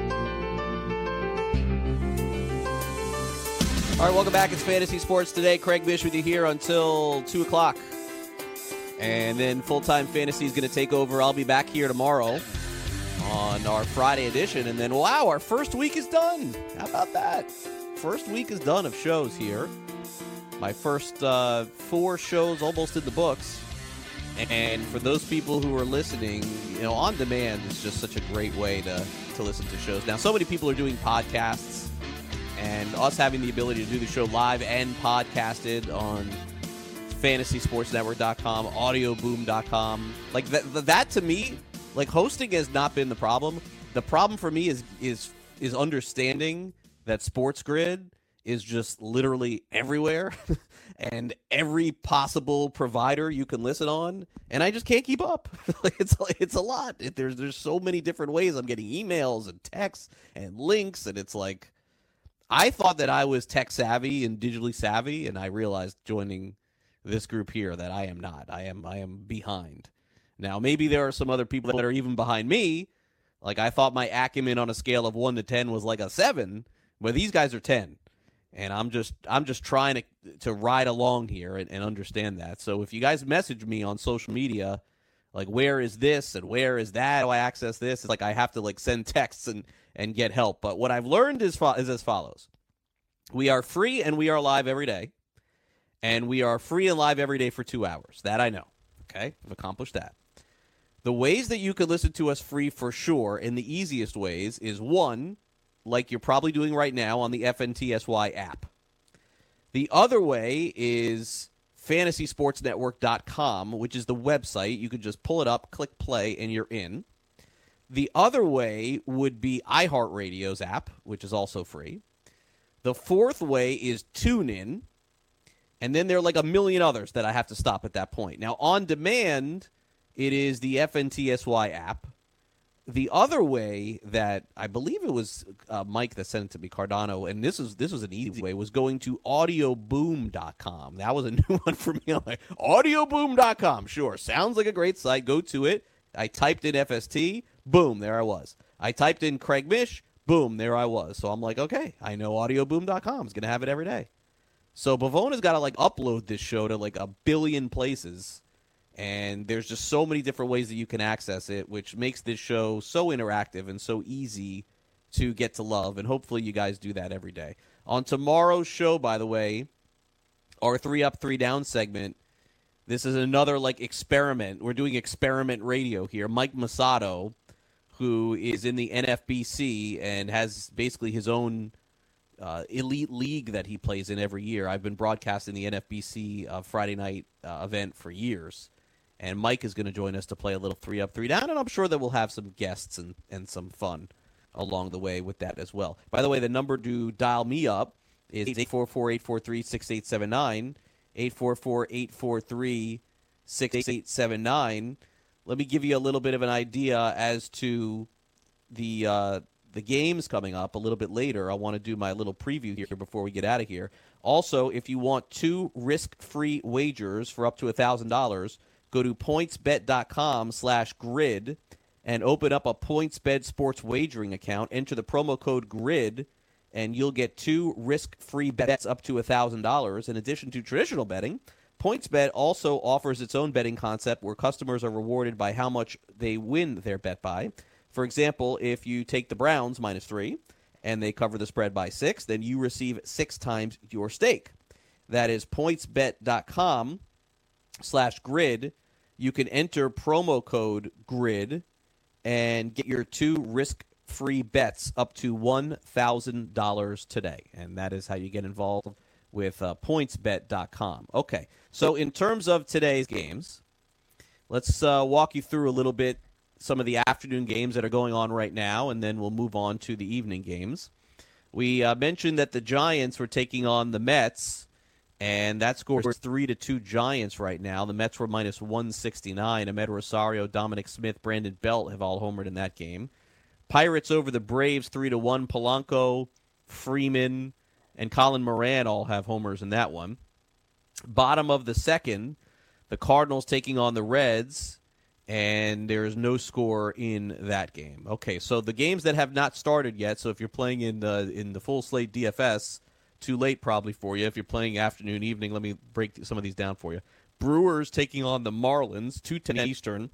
right, welcome back. It's Fantasy Sports Today. Craig Mish with you here until two o'clock. And then Full-Time Fantasy is going to take over. I'll be back here tomorrow on our Friday edition. And then, wow, our first week is done. How about that? First week is done of shows here. My first uh, four shows almost in the books. And for those people who are listening, you know, on demand is just such a great way to, to listen to shows. Now, so many people are doing podcasts, and us having the ability to do the show live and podcasted on fantasy sports network dot com, audio boom dot com. Like, that, that to me, like, hosting has not been the problem. The problem for me is is is understanding that SportsGrid is just literally everywhere and every possible provider you can listen on, and I just can't keep up. it's it's a lot. It, there's there's so many different ways. I'm getting emails and texts and links, and it's like, I thought that I was tech savvy and digitally savvy, and I realized joining this group here that I am not. I am I am behind. Now, maybe there are some other people that are even behind me. Like, I thought my acumen on a scale of one to ten was like a seven, but these guys are ten. And I'm just I'm just trying to to ride along here and, and understand that. So if you guys message me on social media, like, where is this and where is that? How do I access this? It's like I have to like send texts and, and get help. But what I've learned is, fo- is as follows. We are free and we are live every day. And we are free and live every day for two hours. That I know. Okay? I've accomplished that. The ways that you can listen to us free for sure, and the easiest ways, is one, like you're probably doing right now on the F N T S Y app. The other way is fantasy sports network dot com, which is the website. You can just pull it up, click play, and you're in. The other way would be iHeartRadio's app, which is also free. The fourth way is TuneIn. And then there are like a million others that I have to stop at that point. Now, on demand, it is the F N T S Y app. The other way that I believe it was uh, Mike that sent it to me, Cardano, and this is this was an easy way, was going to audio boom dot com. That was a new one for me. I'm like, audio boom dot com, sure, sounds like a great site. Go to it. I typed in F S T, boom, there I was. I typed in Craig Mish, boom, there I was. So I'm like, okay, I know audio boom dot com is going to have it every day. So Bavona's got to like upload this show to like a billion places. And there's just so many different ways that you can access it, which makes this show so interactive and so easy to get to love. And hopefully you guys do that every day. On tomorrow's show, by the way, our three up, three down segment, this is another like experiment. We're doing experiment radio here. Mike Masato, who is in the N F B C and has basically his own uh, elite league that he plays in every year. I've been broadcasting the N F B C uh, Friday night uh, event for years. And Mike is going to join us to play a little three up, three down, and I'm sure that we'll have some guests and, and some fun along the way with that as well. By the way, the number to dial me up is eight four four, eight four three, six eight seven nine, eight four four, eight four three, six eight seven nine. Let me give you a little bit of an idea as to the uh, the games coming up a little bit later. I want to do my little preview here before we get out of here. Also, if you want two risk-free wagers for up to one thousand dollars, go to pointsbet.com slash grid and open up a PointsBet sports wagering account. Enter the promo code GRID, and you'll get two risk-free bets up to one thousand dollars. In addition to traditional betting, PointsBet also offers its own betting concept where customers are rewarded by how much they win their bet by. For example, if you take the Browns minus three and they cover the spread by six, then you receive six times your stake. That is pointsbet.com slash grid. You can enter promo code GRID and get your two risk-free bets up to one thousand dollars today. And that is how you get involved with uh, pointsbet dot com. Okay, so in terms of today's games, let's uh, walk you through a little bit some of the afternoon games that are going on right now, and then we'll move on to the evening games. We uh, mentioned that the Giants were taking on the Mets, and that score is three to two Giants right now. The Mets were minus one sixty-nine. Ahmed Rosario, Dominic Smith, Brandon Belt have all homered in that game. Pirates over the Braves three to one. Polanco, Freeman, and Colin Moran all have homers in that one. Bottom of the second, the Cardinals taking on the Reds, and there is no score in that game. Okay, so the games that have not started yet, so if you're playing in the in the full slate D F S, too late probably for you. If you're playing afternoon, evening, let me break some of these down for you. Brewers taking on the Marlins, two ten Eastern.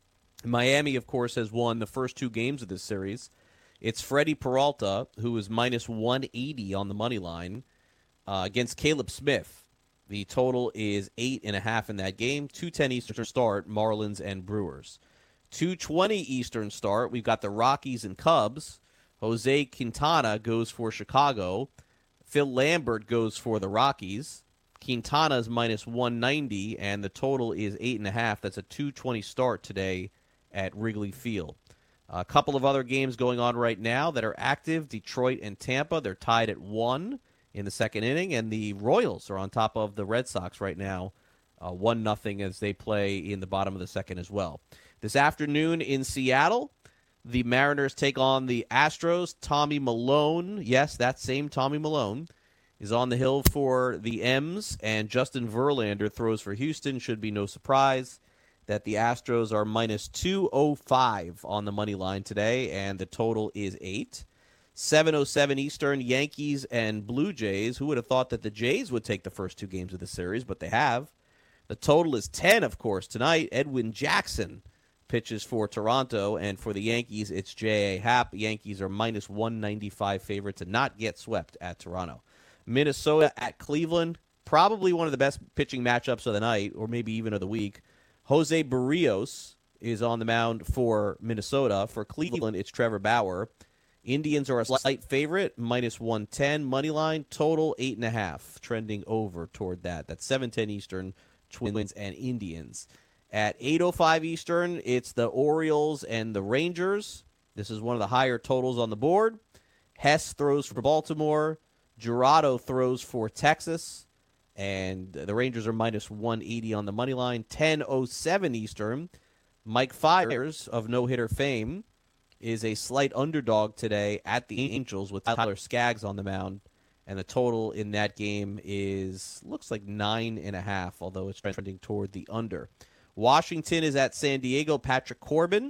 Miami, of course, has won the first two games of this series. It's Freddie Peralta, who is minus one eighty on the money line, uh, against Caleb Smith. The total is eight and a half in that game. two ten Eastern start, Marlins and Brewers. two twenty Eastern start, we've got the Rockies and Cubs. Jose Quintana goes for Chicago. Phil Lambert goes for the Rockies. Quintana's minus one ninety, and the total is eight and a half. That's a two twenty start today at Wrigley Field. A couple of other games going on right now that are active. Detroit and Tampa, they're tied at one in the second inning, and the Royals are on top of the Red Sox right now, uh, one nothing as they play in the bottom of the second as well. This afternoon in Seattle, the Mariners take on the Astros. Tommy Malone, yes, that same Tommy Malone, is on the hill for the M's, and Justin Verlander throws for Houston. Should be no surprise that the Astros are minus two oh five on the money line today, and the total is eight. seven oh seven Eastern, Yankees and Blue Jays. Who would have thought that the Jays would take the first two games of the series, but they have. The total is ten, of course, tonight. Edwin Jackson pitches for Toronto, and for the Yankees, it's J A. Happ. The Yankees are minus one ninety-five favorite to not get swept at Toronto. Minnesota at Cleveland, probably one of the best pitching matchups of the night, or maybe even of the week. Jose Barrios is on the mound for Minnesota. For Cleveland, it's Trevor Bauer. Indians are a slight favorite, minus one ten. Money line, total eight and a half, trending over toward that. That's seven ten Eastern, Twins and Indians. At eight oh five Eastern, it's the Orioles and the Rangers. This is one of the higher totals on the board. Hess throws for Baltimore. Jurado throws for Texas. And the Rangers are minus one eighty on the money line. ten oh seven Eastern, Mike Fiers of no-hitter fame is a slight underdog today at the Angels with Tyler Skaggs on the mound. And the total in that game is, looks like nine and a half, although it's trending toward the under. Washington is at San Diego. Patrick Corbin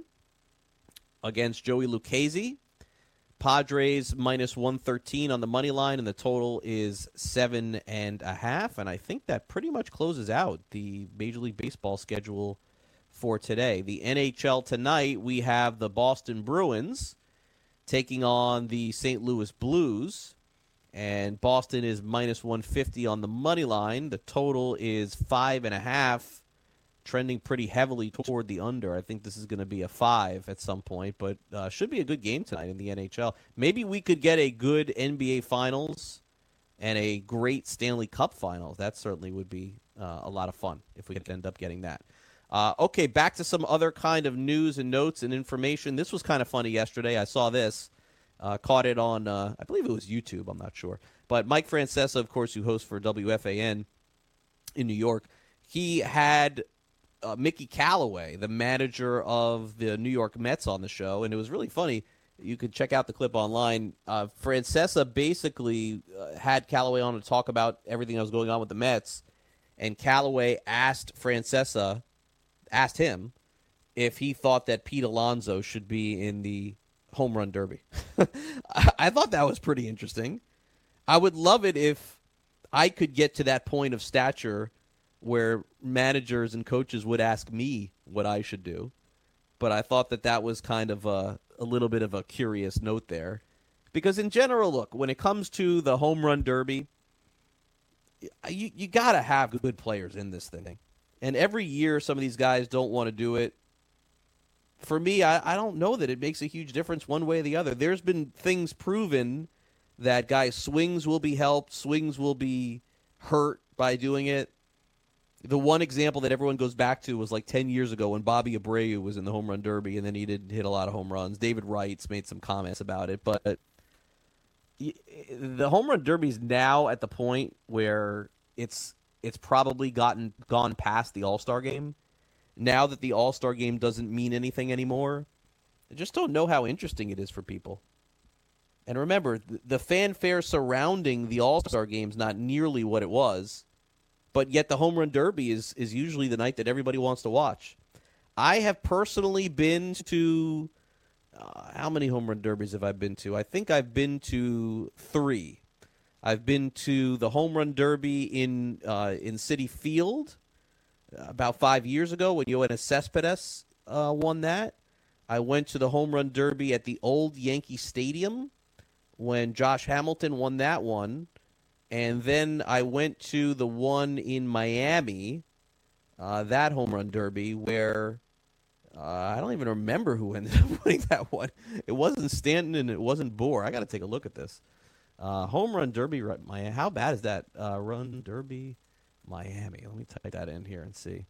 against Joey Lucchesi. Padres minus one thirteen on the money line, and the total is seven and a half. And I think that pretty much closes out the Major League Baseball schedule for today. The N H L tonight, we have the Boston Bruins taking on the Saint Louis Blues. And Boston is minus one fifty on the money line. The total is five and a half, trending pretty heavily toward the under. I think this is going to be a five at some point, but uh, should be a good game tonight in the N H L. Maybe we could get a good N B A Finals and a great Stanley Cup Finals. That certainly would be uh, a lot of fun if we could end up getting that. Uh, okay, back to some other kind of news and notes and information. This was kind of funny yesterday. I saw this. Uh, caught it on, uh, I believe it was YouTube, I'm not sure. But Mike Francesa, of course, who hosts for W F A N in New York, he had uh, Mickey Callaway, the manager of the New York Mets, on the show, and it was really funny. You could check out the clip online. Uh, Francesa basically uh, had Callaway on to talk about everything that was going on with the Mets, and Callaway asked Francesa, asked him if he thought that Pete Alonso should be in the home run derby. I thought that was pretty interesting. I would love it if I could get to that point of stature where managers and coaches would ask me what I should do. But I thought that that was kind of a, a little bit of a curious note there. Because in general, look, when it comes to the home run derby, you, you got to have good players in this thing. And every year some of these guys don't want to do it. For me, I, I don't know that it makes a huge difference one way or the other. There's been things proven that guys' swings will be helped, swings will be hurt by doing it. The one example that everyone goes back to was like ten years ago when Bobby Abreu was in the home run derby, and then he did hit a lot of home runs. David Wright's made some comments about it. But the home run derby is now at the point where it's it's probably gotten gone past the All-Star game. Now that the All-Star game doesn't mean anything anymore, I just don't know how interesting it is for people. And remember, the fanfare surrounding the All-Star game is not nearly what it was, but yet the home run derby is, is usually the night that everybody wants to watch. I have personally been to, uh, how many home run derbies have I been to? I think I've been to three. I've been to the home run derby in uh, in Citi Field about five years ago when Yoenis Cespedes uh, won that. I went to the home run derby at the old Yankee Stadium when Josh Hamilton won that one. And then I went to the one in Miami, uh, that home run derby, where uh, I don't even remember who ended up winning that one. It wasn't Stanton and it wasn't Bohr. I got to take a look at this. Uh, home run derby, Miami. How bad is that? Uh, run derby, Miami. Let me type that in here and see.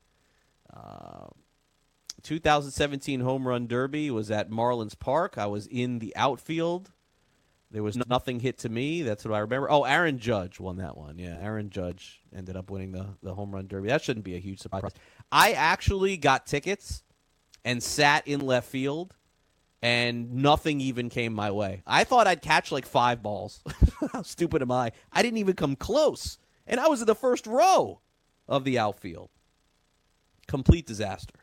Uh, twenty seventeen home run derby was at Marlins Park. I was in the outfield. There was nothing hit to me. That's what I remember. Oh, Aaron Judge won that one. Yeah, Aaron Judge ended up winning the, the home run derby. That shouldn't be a huge surprise. I actually got tickets and sat in left field, and nothing even came my way. I thought I'd catch like five balls. How stupid am I? I didn't even come close. And I was in the first row of the outfield. Complete disaster.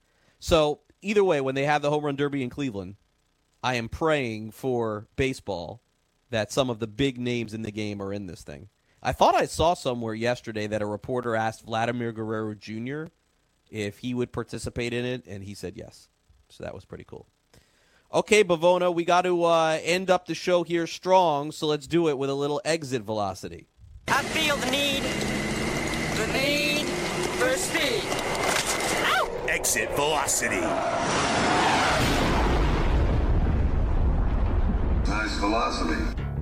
So either way, when they have the home run derby in Cleveland, I am praying for baseball that some of the big names in the game are in this thing. I thought I saw somewhere yesterday that a reporter asked Vladimir Guerrero Junior if he would participate in it, and he said yes. So that was pretty cool. Okay, Bavona, we got to uh, end up the show here strong, so let's do it with a little exit velocity. I feel the need, the need for speed. Ow! Exit velocity. Nice velocity.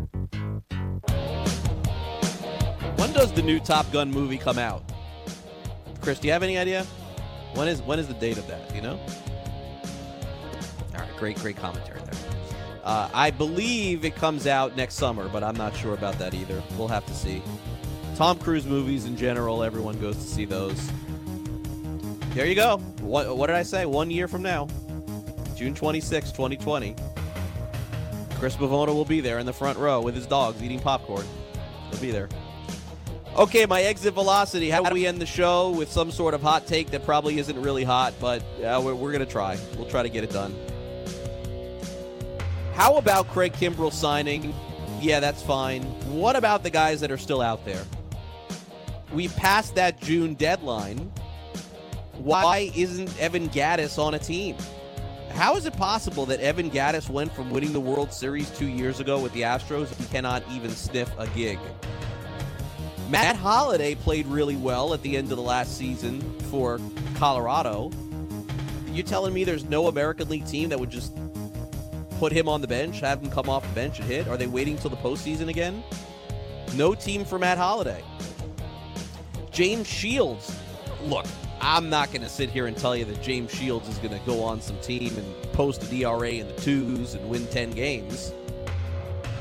When does the new Top Gun movie come out? Chris, do you have any idea? When is when is the date of that? Do you know? All right, great, great commentary there. Uh, I believe it comes out next summer, but I'm not sure about that either. We'll have to see. Tom Cruise movies in general, everyone goes to see those. There you go. What, what did I say? One year from now, June twenty-sixth, twenty twenty. Chris Bavona will be there in the front row with his dogs eating popcorn. He'll be there. Okay, my exit velocity. How do we end the show with some sort of hot take that probably isn't really hot, but uh, we're, we're going to try. We'll try to get it done. How about Craig Kimbrell signing? Yeah, that's fine. What about the guys that are still out there? We passed that June deadline. Why isn't Evan Gattis on a team? How is it possible that Evan Gattis went from winning the World Series two years ago with the Astros and cannot even sniff a gig? Matt Holliday played really well at the end of the last season for Colorado. You telling me there's no American League team that would just put him on the bench, have him come off the bench and hit? Are they waiting till the postseason again? No team for Matt Holliday. James Shields. Look, I'm not going to sit here and tell you that James Shields is going to go on some team and post a D R A in the twos and win ten games.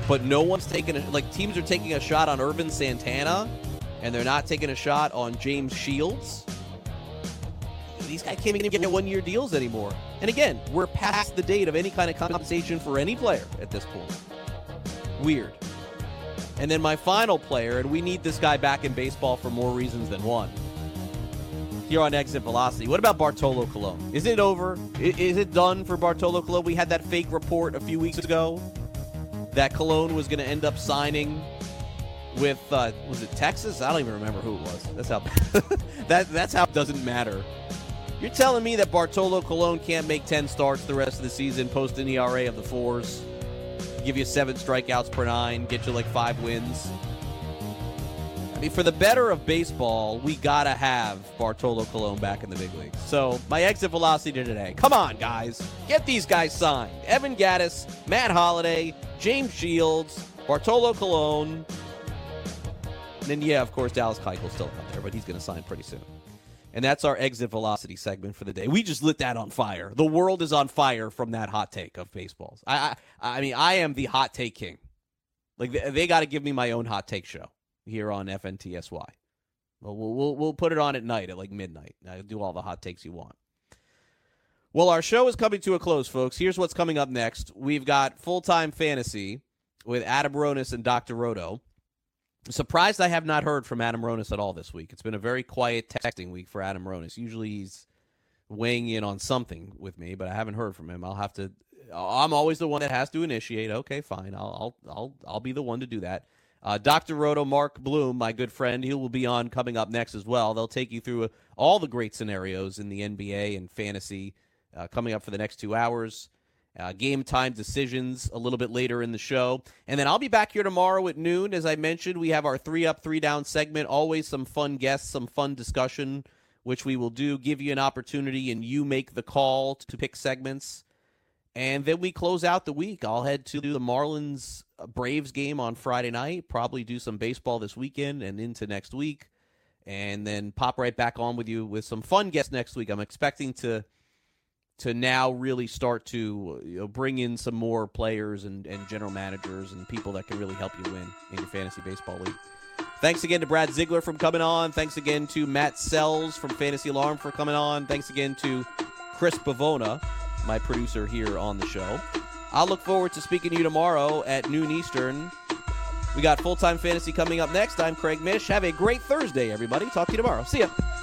but no one's taking a, like teams are taking a shot on Irvin Santana, and they're not taking a shot on James Shields. These guys can't even get one-year deals anymore. And again, we're past the date of any kind of compensation for any player at this point. Weird. And then my final player, and we need this guy back in baseball for more reasons than one. Here on Exit Velocity, what about Bartolo Colon? Is it over? Is it done for Bartolo Colon? We had that fake report a few weeks ago that Colon was going to end up signing with, uh, was it Texas? I don't even remember who it was. That's how that that's how it doesn't matter. You're telling me that Bartolo Colon can't make ten starts the rest of the season, post an E R A of the fours, give you seven strikeouts per nine, get you like five wins? I mean, for the better of baseball, we got to have Bartolo Colon back in the big leagues. So, my exit velocity today. Come on, guys. Get these guys signed. Evan Gattis, Matt Holliday, James Shields, Bartolo Colon. And then, yeah, of course, Dallas Keuchel's still out there, but he's going to sign pretty soon. And that's our exit velocity segment for the day. We just lit that on fire. The world is on fire from that hot take of baseballs. I I, I mean, I am the hot take king. Like, they, they got to give me my own hot take show here on F N T S Y. Well, we'll, we'll, we'll put it on at night at like midnight. I'll do all the hot takes you want. Well, our show is coming to a close, folks. Here's what's coming up next. We've got Full-Time Fantasy with Adam Ronis and Doctor Roto. I'm surprised I have not heard from Adam Ronis at all this week. It's been a very quiet texting week for Adam Ronis. Usually he's weighing in on something with me, but I haven't heard from him. I'll have to. I'm always the one that has to initiate. Okay, fine. I'll I'll I'll I'll be the one to do that. Uh, Doctor Roto, Mark Bloom, my good friend, he will be on coming up next as well. They'll take you through uh, all the great scenarios in the N B A and fantasy uh, coming up for the next two hours. Uh, game time decisions a little bit later in the show. And then I'll be back here tomorrow at noon. As I mentioned, we have our three up, three down segment. Always some fun guests, some fun discussion, which we will do. Give you an opportunity, and you make the call to pick segments. And then we close out the week. I'll head to the Marlins Braves game on Friday night. Probably do some baseball this weekend and into next week. And then pop right back on with you with some fun guests next week. I'm expecting to... to now really start to you know, bring in some more players and, and general managers and people that can really help you win in your fantasy baseball league. Thanks again to Brad Ziegler for coming on. Thanks again to Matt Sells from Fantasy Alarm for coming on. Thanks again to Chris Pavona, my producer here on the show. I'll look forward to speaking to you tomorrow at noon Eastern. We got Full-Time Fantasy coming up next. I'm Craig Mish. Have a great Thursday, everybody. Talk to you tomorrow. See ya.